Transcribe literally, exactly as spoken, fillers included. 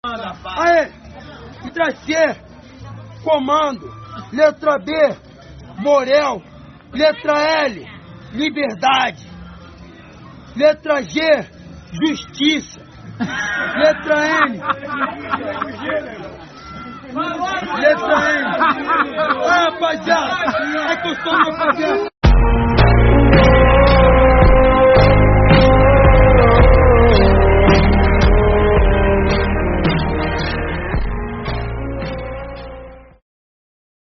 Aí, letra C, comando. Letra B, Morel. Letra L, liberdade. Letra G, justiça. Letra N. Letra N. Ah, rapaziada, é que eu estou no